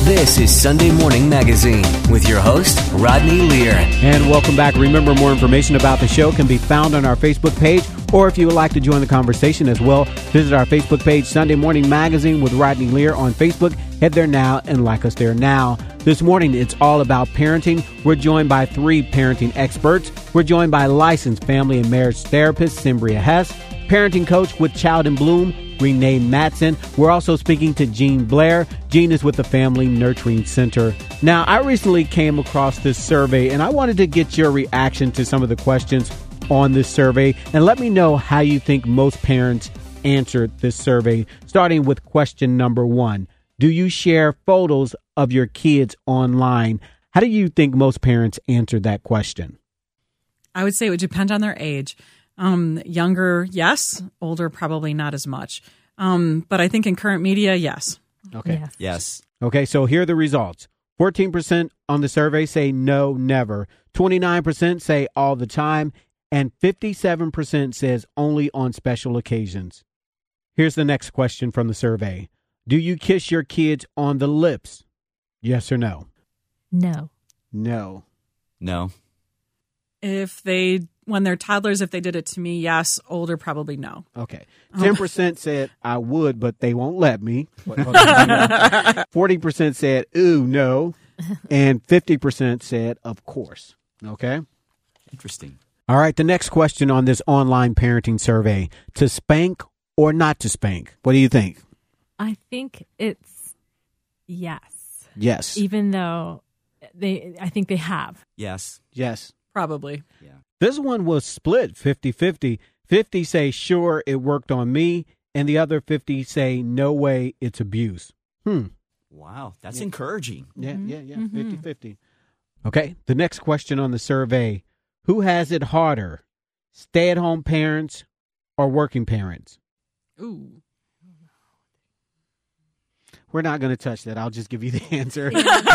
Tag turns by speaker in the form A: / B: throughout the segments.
A: This is Sunday Morning Magazine with your host, Rodney Lear.
B: And welcome back. Remember, more information about the show can be found on our Facebook page, or if you would like to join the conversation as well, visit our Facebook page, Sunday Morning Magazine with Rodney Lear on Facebook. Head there now and like us there now. This morning, it's all about parenting. We're joined by 3 parenting experts. We're joined by licensed family and marriage therapist, Cimbria Hess, parenting coach with Child in Bloom, Renee Matson. We're also speaking to Jean Blair. Jean is with the Family Nurturing Center. Now, I recently came across this survey, and I wanted to get your reaction to some of the questions on this survey, and let me know how you think most parents answered this survey, starting with question number 1. Do you share photos of your kids online? How do you think most parents answered that question?
C: I would say it would depend on their age. Younger, yes. Older, probably not as much. But I think in current media, yes.
B: Okay.
D: Yes.
B: Okay, so here are the results. 14% on the survey say no, never. 29% say all the time. And 57% says only on special occasions. Here's the next question from the survey. Do you kiss your kids on the lips? Yes or no?
E: No.
B: No.
D: No.
C: When they're toddlers, if they did it to me, yes. Older, probably no.
B: Okay. 10% said I would, but they won't let me. 40% said, ooh, no. And 50% said, of course. Okay.
D: Interesting.
B: All right. The next question on this online parenting survey, to spank or not to spank? What do you think?
E: I think it's yes.
B: Yes.
E: Even though I think they have.
D: Yes.
B: Yes.
C: Probably.
D: Yeah.
B: This one was split 50-50. 50 say, sure, it worked on me. And the other 50 say, no way, it's abuse.
D: Wow. That's encouraging.
B: Yeah, 50-50. Okay. The next question on the survey, who has it harder, stay-at-home parents or working parents?
C: Ooh.
B: We're not going to touch that. I'll just give you the answer.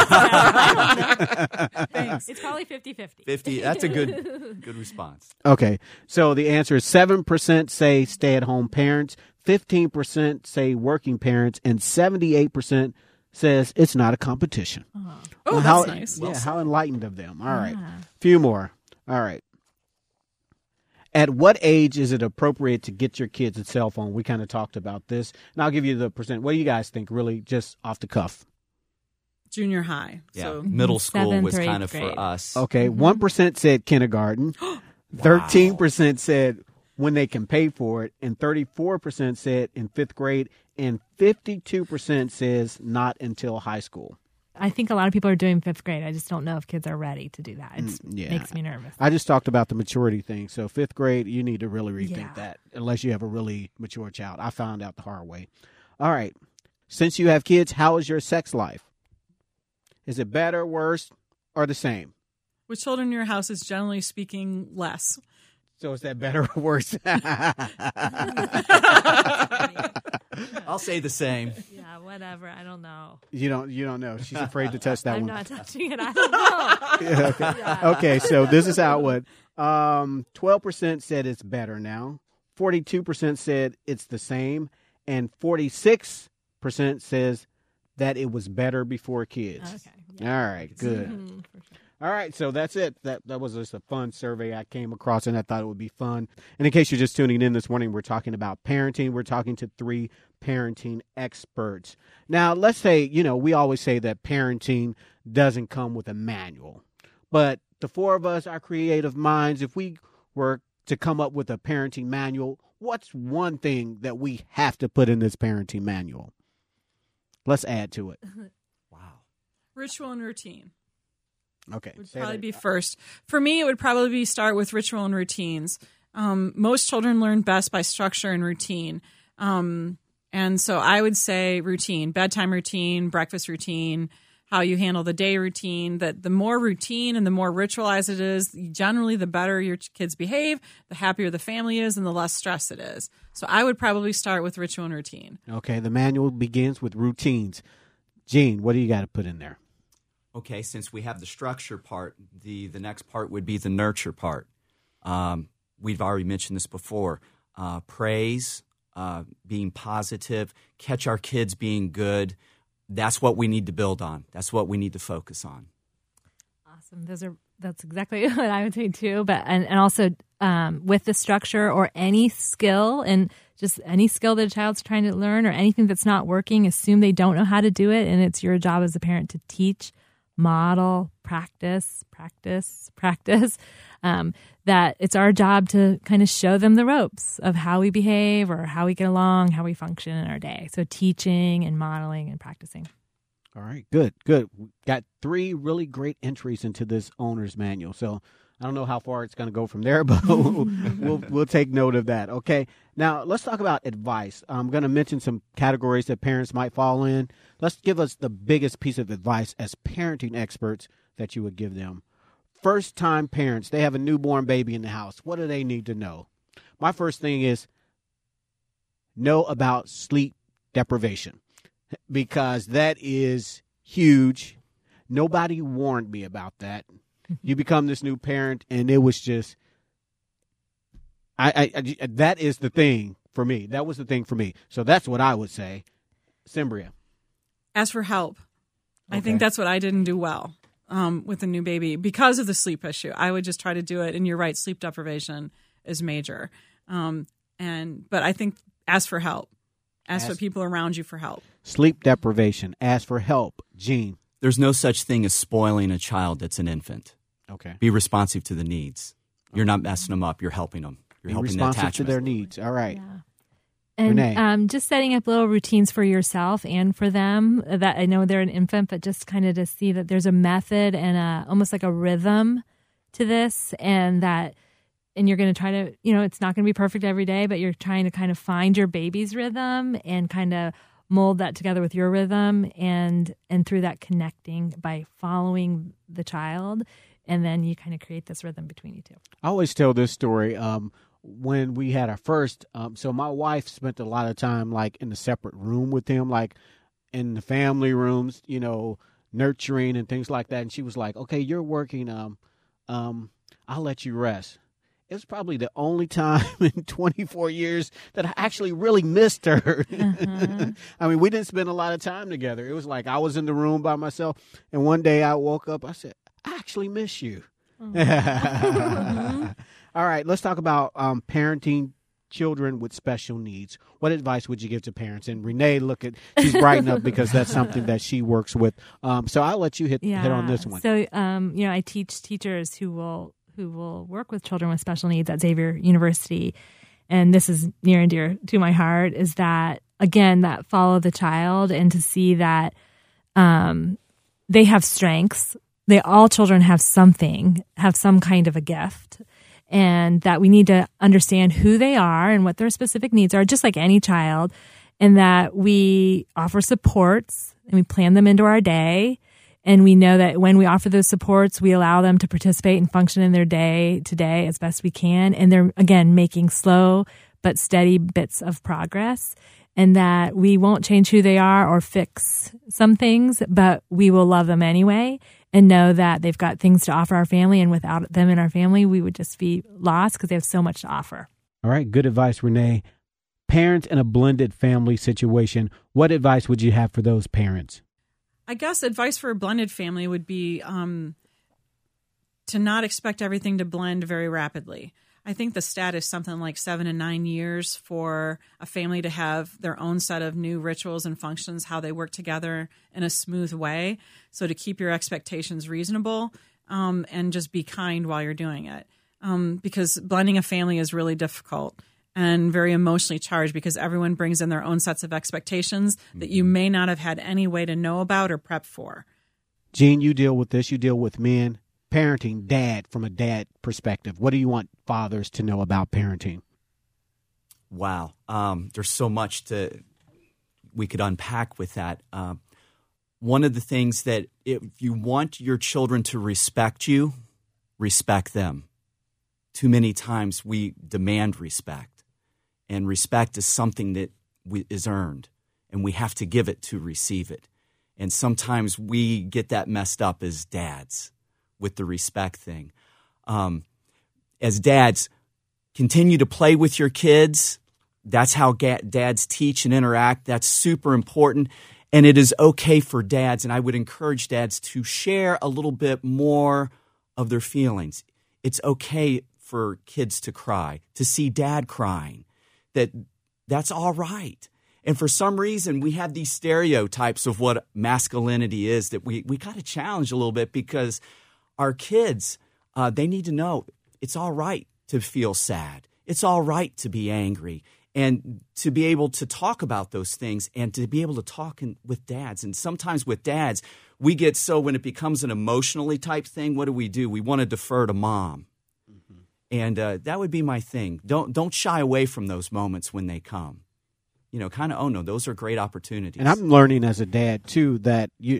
E: Thanks. It's probably 50-50.
D: 50. That's a good response.
B: Okay. So the answer is 7% say stay-at-home parents, 15% say working parents, and 78% says it's not a competition.
C: Oh, that's nice.
B: Yeah, how enlightened of them. All right. Few more. All right. At what age is it appropriate to get your kids a cell phone? We kind of talked about this. And I'll give you the percent. What do you guys think, really, just off the cuff?
C: Junior high.
D: Yeah.
C: So
D: Middle school
E: 7th
D: was
E: or 8th
D: kind of
E: grade.
D: for us.
B: Okay. 1% said kindergarten. 13% said when they can pay for it. And 34% said in 5th grade. And 52% says not until high school.
E: I think a lot of people are doing 5th grade. I just don't know if kids are ready to do that. It makes me nervous.
B: I just talked about the maturity thing. So 5th grade, you need to really rethink
E: Yeah.
B: that unless you have a really mature child. I found out the hard way. All right. Since you have kids, how is your sex life? Is it better, worse, or the same?
C: with children in your house is generally speaking less.
B: So is that better or worse?
D: I'll say the same.
E: Yeah, whatever. I don't know.
B: You don't know. She's afraid to touch that
E: I'm
B: one.
E: not touching it. I don't know.
B: Yeah, okay.
E: Yeah.
B: Okay, so this is how it went. 12% said it's better now. 42% said it's the same. And 46% says that it was better before kids.
E: Okay.
B: All right, good.
E: Mm-hmm, for sure.
B: All right, so that's it. That was just a fun survey I came across, and I thought it would be fun. And in case you're just tuning in this morning, we're talking about parenting. We're talking to 3 parenting experts. Now, let's say, we always say that parenting doesn't come with a manual. But the 4 of us, our creative minds, if we were to come up with a parenting manual, what's one thing that we have to put in this parenting manual? Let's add to it.
D: Wow.
C: Ritual and routine
B: Okay.
C: would
B: say
C: probably
B: that.
C: be first. For me, it would probably be start with ritual and routines. Most children learn best by structure and routine. And so I would say routine, bedtime routine, breakfast routine, how you handle the day routine, that the more routine and the more ritualized it is, generally the better your kids behave, the happier the family is, and the less stress it is. So I would probably start with ritual and routine.
B: Okay, the manual begins with routines. Gene, what do you got to put in there?
D: Okay, since we have the structure part, the next part would be the nurture part. We've already mentioned this before. Praise, being positive, catch our kids being good. that's what we need to build on. That's what we need to focus on.
E: Awesome. That's exactly what I would say too. But and also with the structure or any skill, and just any skill that a child's trying to learn or anything that's not working, assume they don't know how to do it, and it's your job as a parent to teach, model, practice. That it's our job to kind of show them the ropes of how we behave or how we get along, how we function in our day. So teaching and modeling and practicing.
B: All right, good. We got 3 really great entries into this owner's manual. So I don't know how far it's going to go from there, but we'll take note of that. Okay. Now let's talk about advice. I'm going to mention some categories that parents might fall in. Let's give us the biggest piece of advice as parenting experts that you would give them. First-time parents, they have a newborn baby in the house. What do they need to know? My first thing is know about sleep deprivation, because that is huge. Nobody warned me about that. You become this new parent, and it was just, that is the thing for me. That was the thing for me. So that's what I would say. Cimbria.
C: Ask for help.
B: Okay.
C: I think that's what I didn't do well with the new baby because of the sleep issue. I would just try to do it, and you're right, sleep deprivation is major. But I think ask for help. Ask for people around you for help.
B: Sleep deprivation. Ask for help. Gene.
D: There's no such thing as spoiling a child that's an infant.
B: Okay.
D: Be responsive to the needs. You're not messing them up. You're helping them. You're
B: Be
D: helping the
B: responsive
D: attachment.
B: to their needs. All right.
E: Yeah. And just setting up little routines for yourself and for them. That I know they're an infant, but just kind of to see that there's a method and almost like a rhythm to this, and you're going to try to, it's not going to be perfect every day, but you're trying to kind of find your baby's rhythm and kind of mold that together with your rhythm, and through that connecting by following the child, and then you kind of create this rhythm between you two.
B: I always tell this story. When we had our first, so my wife spent a lot of time like in a separate room with him, like in the family rooms, nurturing and things like that. And she was like, "Okay, you're working. I'll let you rest." It was probably the only time in 24 years that I actually really missed her.
E: Uh-huh.
B: I mean, we didn't spend a lot of time together. It was like I was in the room by myself, and one day I woke up, I said, "I actually miss you." All right, let's talk about parenting children with special needs. What advice would you give to parents? And Renee, she's brightened up because that's something that she works with. So I'll let you hit on this one.
E: So, I teach teachers who will work with children with special needs at Xavier University. And this is near and dear to my heart, is that, again, that follow the child and to see that they have strengths. All children have some kind of a gift. And that we need to understand who they are and what their specific needs are, just like any child, and that we offer supports and we plan them into our day. And we know that when we offer those supports, we allow them to participate and function in their day to day as best we can. And they're, again, making slow but steady bits of progress. And that we won't change who they are or fix some things, but we will love them anyway and know that they've got things to offer our family. And without them in our family, we would just be lost because they have so much to offer.
B: All right. Good advice, Renee. Parents in a blended family situation, what advice would you have for those parents?
C: I guess advice for a blended family would be to not expect everything to blend very rapidly. I think the stat is something like 7 to 9 years for a family to have their own set of new rituals and functions, how they work together in a smooth way. So to keep your expectations reasonable and just be kind while you're doing it. Because blending a family is really difficult and very emotionally charged because everyone brings in their own sets of expectations that you may not have had any way to know about or prep for.
B: Gene, you deal with this. You deal with men. Parenting, dad, from a dad perspective. What do you want fathers to know about parenting?
D: Wow. There's so much we could unpack with that. One of the things that if you want your children to respect you, respect them. Too many times we demand respect, and respect is something that is earned, and we have to give it to receive it. And sometimes we get that messed up as dads with the respect thing. As dads, continue to play with your kids. That's how dads teach and interact. That's super important. And it is okay for dads, and I would encourage dads to share a little bit more of their feelings. It's okay for kids to cry, to see dad crying, that's all right. And for some reason, we have these stereotypes of what masculinity is that we got to challenge a little bit, because our kids, they need to know it's all right to feel sad. It's all right to be angry, and to be able to talk about those things and to be able to talk with dads. And sometimes with dads, we get so when it becomes an emotionally type thing, what do? We want to defer to mom. Mm-hmm. And that would be my thing. Don't shy away from those moments when they come. Kind of, oh no, those are great opportunities.
B: And I'm learning as a dad too that the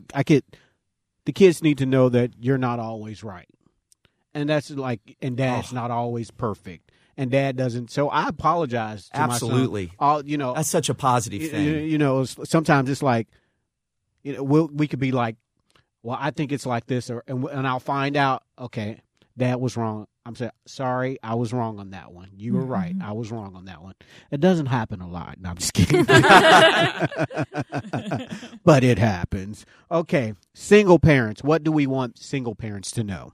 B: kids need to know that you're not always right. And that's and dad's not always perfect. And dad doesn't. So I apologize to
D: Absolutely.
B: my son.
D: That's such a positive thing.
B: Sometimes it's like, we could be like, well, I think it's like this, and I'll find out, okay, dad was wrong. I'm saying, sorry, I was wrong on that one. You were right. I was wrong on that one. It doesn't happen a lot. No, I'm just kidding. But it happens. Okay, single parents. What do we want single parents to know?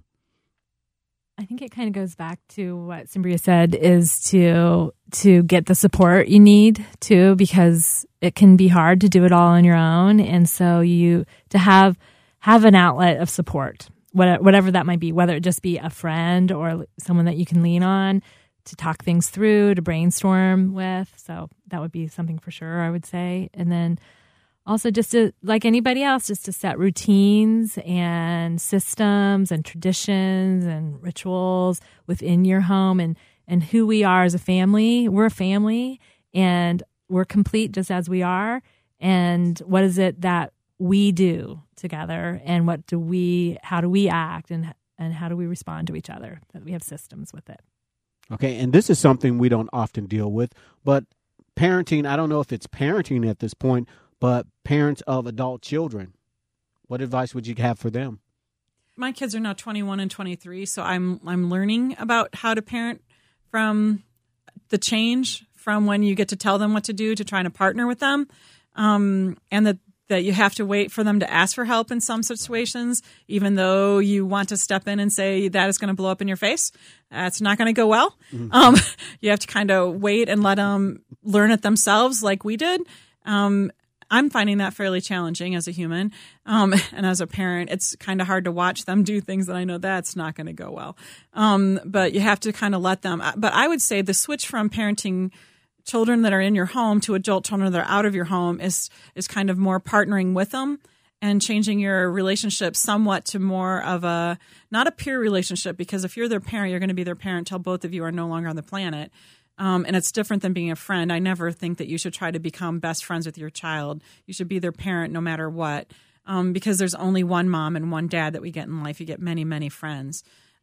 E: I think it kind of goes back to what Cimbria said, is to get the support you need too, because it can be hard to do it all on your own. And so to have an outlet of support, whatever that might be, whether it just be a friend or someone that you can lean on to talk things through, to brainstorm with. So that would be something for sure, I would say. And then also just to, like anybody else, just to set routines and systems and traditions and rituals within your home and who we are as a family. We're a family and we're complete just as we are. And what is it that we do together, and how do we act, and how do we respond to each other, that we have systems with it.
B: Okay, and this is something we don't often deal with, but parenting, I don't know if it's parenting at this point, but parents of adult children, what advice would you have for them?
C: My kids are now 21 and 23, so I'm learning about how to parent from the change from when you get to tell them what to do to trying to partner with them, and that you have to wait for them to ask for help in some situations, even though you want to step in and say that is going to blow up in your face. It's not going to go well. Mm-hmm. You have to kind of wait and let them learn it themselves like we did. I'm finding that fairly challenging as a human. And as a parent, it's kind of hard to watch them do things that I know that's not going to go well. But you have to kind of let them. But I would say the switch from parenting children that are in your home to adult children that are out of your home is kind of more partnering with them and changing your relationship somewhat to more of not a peer relationship, because if you're their parent, you're going to be their parent till both of you are no longer on the planet. And it's different than being a friend. I never think that you should try to become best friends with your child. You should be their parent no matter what, because there's only one mom and one dad that we get in life. You get many, many friends.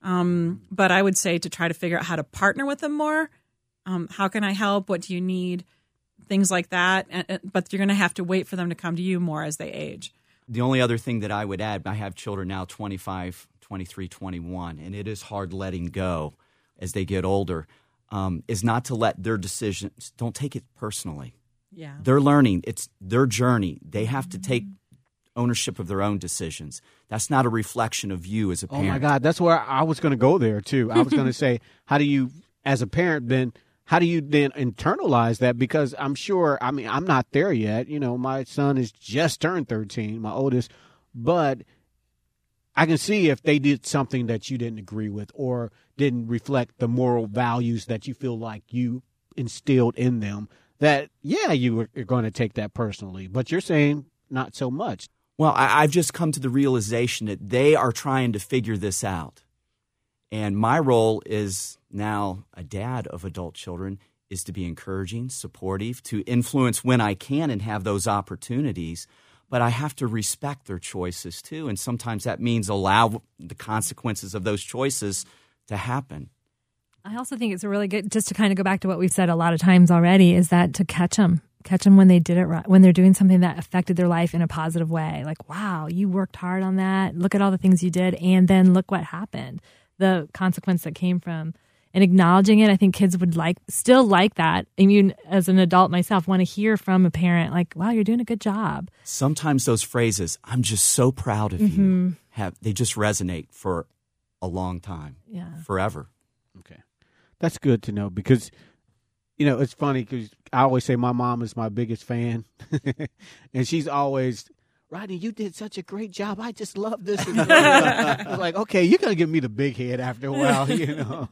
C: But I would say to try to figure out how to partner with them more. How can I help? What do you need? Things like that. But you're going to have to wait for them to come to you more as they age.
D: The only other thing that I would add, I have children now 25, 23, 21, and it is hard letting go as they get older, is not to let their decisions, don't take it personally.
C: Yeah.
D: They're learning. It's their journey. They have to take ownership of their own decisions. That's not a reflection of you as a parent.
B: Oh, my God. That's where I was going to go there, too. I was going to say, how do you, as a parent, then internalize that? Because I'm sure, I'm not there yet. My son has just turned 13, my oldest, but I can see if they did something that you didn't agree with or didn't reflect the moral values that you feel like you instilled in them, that, yeah, you're going to take that personally. But you're saying not so much.
D: Well, I've just come to the realization that they are trying to figure this out. And my role is now a dad of adult children is to be encouraging, supportive, to influence when I can and have those opportunities. But I have to respect their choices too. And sometimes that means allow the consequences of those choices to happen.
E: I also think it's a really good, just to kind of go back to what we've said a lot of times already, is that to catch them when they did it right, when they're doing something that affected their life in a positive way. Like, wow, you worked hard on that. Look at all the things you did. And then look what happened. The consequence that came from and acknowledging it. I think kids would still like that. I mean, as an adult myself, want to hear from a parent like, wow, you're doing a good job.
D: Sometimes those phrases, I'm just so proud of you, they just resonate for a long time, forever.
B: Okay. That's good to know because, it's funny because I always say my mom is my biggest fan. And she's always, Rodney, you did such a great job. I just love this. I was like, okay, you're going to give me the big head after a while,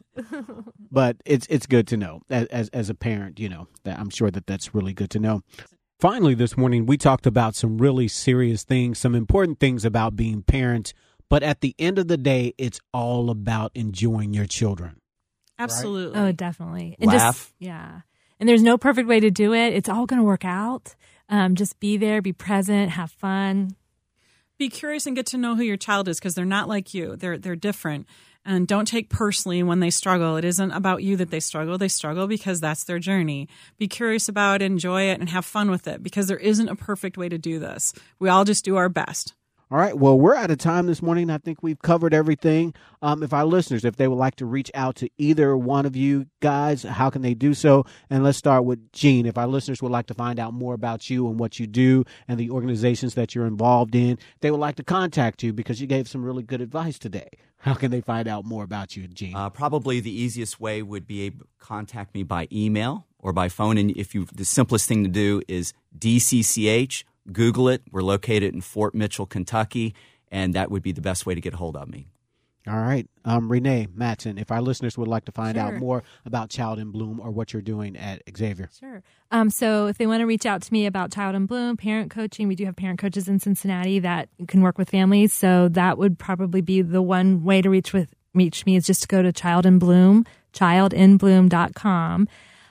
B: But it's good to know as a parent, that I'm sure that's really good to know. Finally, this morning, we talked about some really serious things, some important things about being parents. But at the end of the day, it's all about enjoying your children.
C: Absolutely.
E: Right? Oh, definitely. And
D: Laugh.
E: And there's no perfect way to do it. It's all going to work out. Just be there, be present, have fun.
C: Be curious and get to know who your child is because they're not like you. They're different. And don't take personally when they struggle. It isn't about you that they struggle. They struggle because that's their journey. Be curious about it, enjoy it, and have fun with it because there isn't a perfect way to do this. We all just do our best.
B: All right. Well, we're out of time this morning. I think we've covered everything. If our listeners, if they would like to reach out to either one of you guys, how can they do so? And let's start with Jean. If our listeners would like to find out more about you and what you do and the organizations that you're involved in, they would like to contact you because you gave some really good advice today. How can they find out more about you, Jean?
D: Probably the easiest way would be to contact me by email or by phone. And the simplest thing to do is DCCH. Google it. We're located in Fort Mitchell, Kentucky, and that would be the best way to get a hold of me.
B: All right. Renee Mattson, if our listeners would like to find out more about Child in Bloom or what you're doing at Xavier.
E: Sure. So if they want to reach out to me about Child in Bloom, parent coaching, we do have parent coaches in Cincinnati that can work with families. So that would probably be the one way to reach me is just to go to Child in Bloom, childinbloom.com.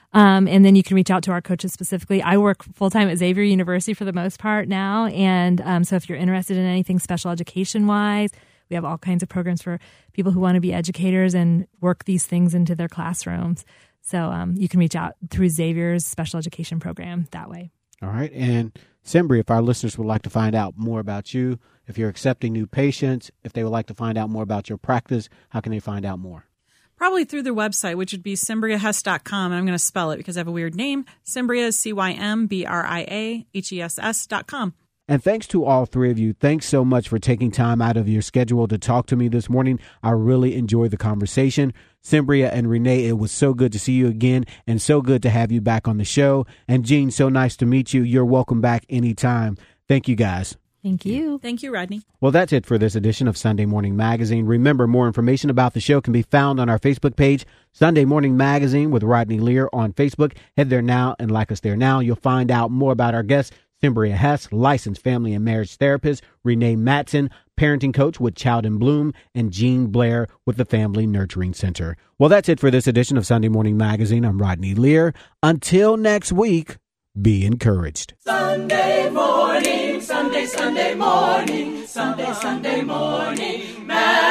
E: And then you can reach out to our coaches specifically. I work full-time at Xavier University for the most part now. And so if you're interested in anything special education-wise, we have all kinds of programs for people who want to be educators and work these things into their classrooms. So you can reach out through Xavier's special education program that way.
B: All right. And Cimbria, if our listeners would like to find out more about you, if you're accepting new patients, if they would like to find out more about your practice, how can they find out more?
C: Probably through their website, which would be cymbriahess.com. And I'm going to spell it because I have a weird name. Cimbria is CYMBRIAHESS.com.
B: And thanks to all three of you. Thanks so much for taking time out of your schedule to talk to me this morning. I really enjoyed the conversation. Cimbria and Renee, it was so good to see you again and so good to have you back on the show. And Jean, so nice to meet you. You're welcome back anytime. Thank you, guys.
E: Thank you.
C: Thank you, Rodney.
B: Well, that's it for this edition of Sunday Morning Magazine. Remember, more information about the show can be found on our Facebook page, Sunday Morning Magazine with Rodney Lear on Facebook. Head there now and like us there now. You'll find out more about our guests, Cimbria Hess, licensed family and marriage therapist, Renee Mattson, parenting coach with Child in Bloom, and Jean Blair with the Family Nurturing Center. Well, that's it for this edition of Sunday Morning Magazine. I'm Rodney Lear. Until next week, be encouraged.
F: Sunday morning, Sunday morning, Sunday morning,